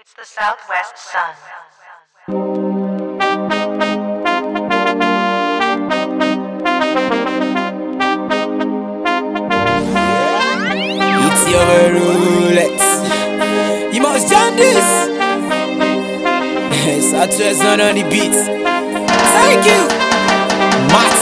It's the Southwest Sun. It's your roulette. You must jam this. Southwest Sun on the beat. Thank you, Max.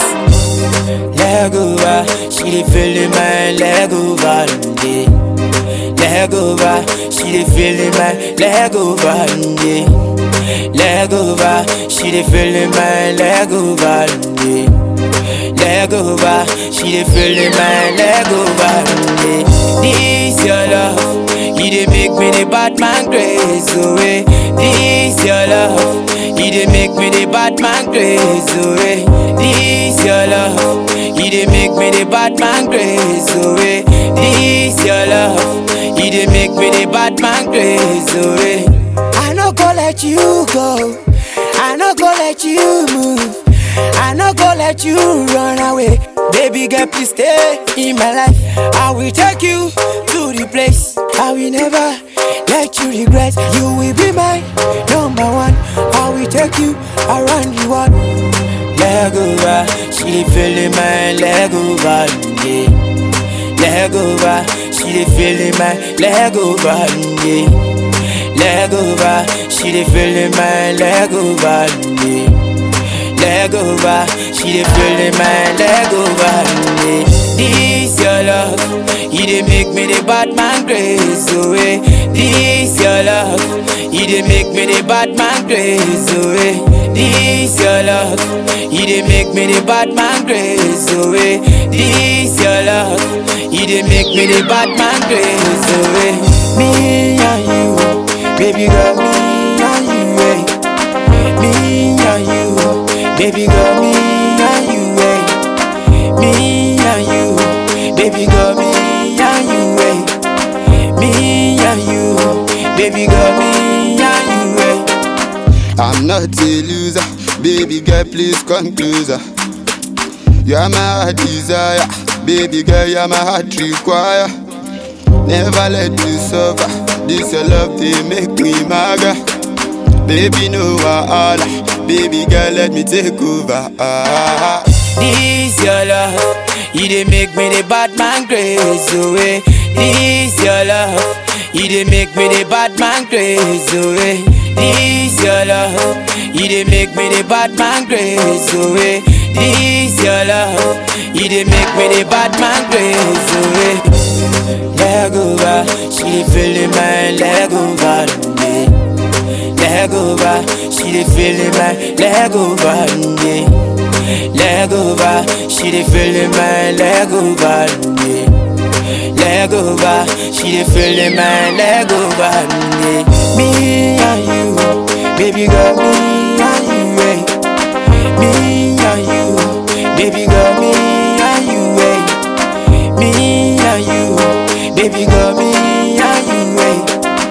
Legova, she dey feeling my legova, yeah. Legova, she dey feeling my legova, yeah. Legova, she dey feeling my legova, yeah. Legova, she dey feeling my legova, yeah. This your love, you dey make me the bad man crazy away. This your love, you dey make me the bad man crazy away. This your love, you dey make me the bad man crazy away. This your love, you dey make me the bad man crazy away. I no go let you go, I no go let you move, I no go let you run away. Baby girl, please stay in my life. I will take you to the place I will never let you regret. You will be my number one. I will take you around the world. Legova, she dey feeling my legova, yeah. Legova, she dey feeling my legova, yeah. Legova, she dey feeling my legova, yeah. Legova, she dey feeling my legova, yeah. This your love, you dey make me the bad man crazy away. This your love, you dey make me the bad man crazy away. This your love, you dey make me the bad man crazy away. This your love, you dey make me the bad man crazy away. Me and you, baby girl, me and you, eh. Me and you, baby girl, me and you, eh. Me and you, baby girl, me and you, eh. Me and you, baby girl, me and you, eh. I'm not a loser, baby girl, please come closer. You are my heart desire, baby girl, you are my heart require. Never let you suffer, this your love, they make me maga. Baby, no wahala, baby girl, let me take over. This your love, you dey make me the bad man crazy away. This your love, you dey make me the bad man crazy away. This your love, you dey make me the bad man crazy away. This your love, you dey make me the bad man crazy away. Legova, she dey feeling my legova, yeah. Legova, she dey feeling my legova, yeah. Legova, she dey feeling my legova, yeah. Legova, she dey feeling my legova, yeah. Me and you, baby girl, me and you, eh. Me and you, baby girl, me and you, eh. Me and you, baby girl, me and you, eh.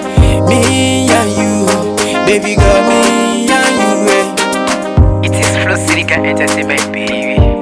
Me and you, baby girl, me and you, eh. It is Flow Sirica Entertainment, baby.